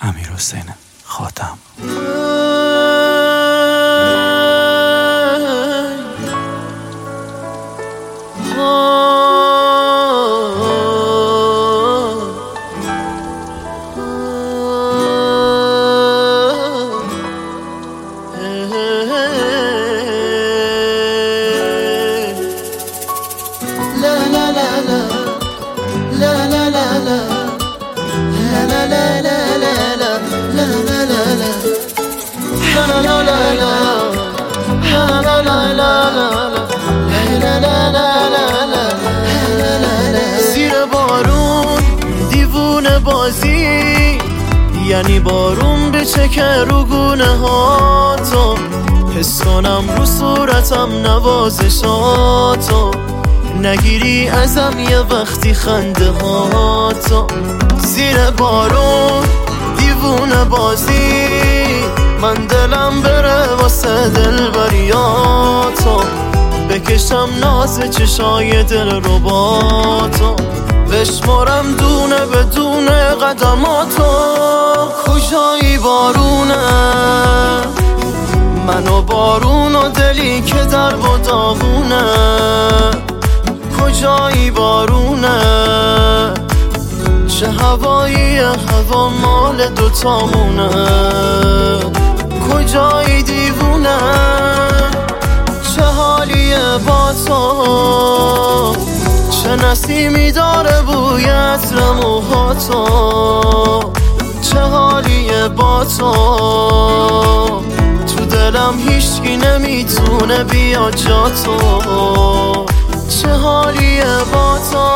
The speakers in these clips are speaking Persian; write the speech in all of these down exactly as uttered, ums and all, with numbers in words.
امیرحسین خاتم. زیر بارون دیوونه بازی، یعنی بارون بچکه رو گونه هاتو، حس کنم رو صورتم نوازشاتو، نگیری ازم یه وقتی خنده هاتو. زیر بارون دیوونه بازی، من دلم بره واسه دلبریاتو، بکشم ناز چشای دل رباتو، بشمارم دونه بدونه قدماتو. کجایی بارونه، من و بارون و دلی که در و داغونه. کجایی بارونه، چه هوایی هوا مال دوتامونه. کجایی دیوونه، چه حالیه با تو، چه نسیمی داره بوی عطر موهاتو. چه حالیه با تو، تو دلم هیچکی نمیتونه بیا جا تو. چه حالیه با تو.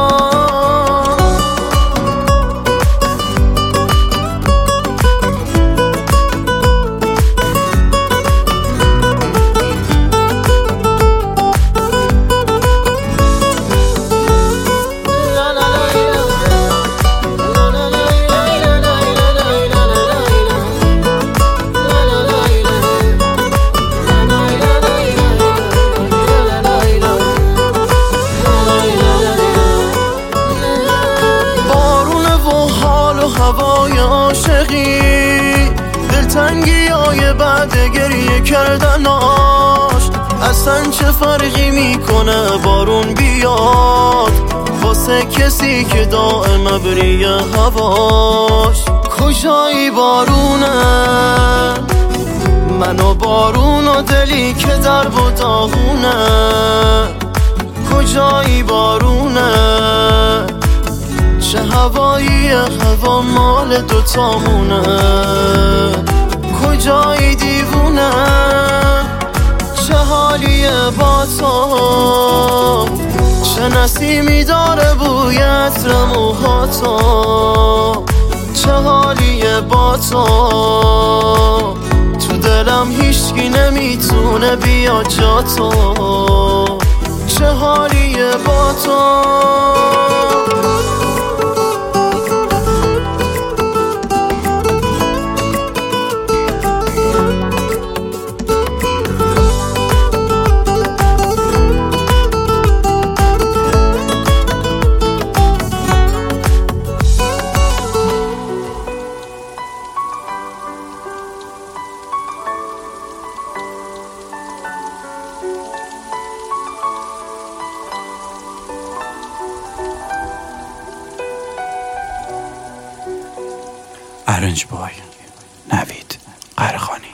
هوای عاشقی، دلتنگی های بعد گریه کردناش، اصلا چه فرقی میکنه بارون بیاد واسه کسی که دائم ابری هواش. کجایی بارونه، من و بارون و دلی که در و داغونه. کجایی بارونه، چه هوایی هوا مال دوتامونه. کجایی دیوونه، چه حالیه با تو، چه نسیمی داره بوی عطر موهاتو. چه حالیه با تو، تو دلم هیچکی نمیتونه بیا جا تو. چه حالیه با تو. ارنج بای نوید قرخانی.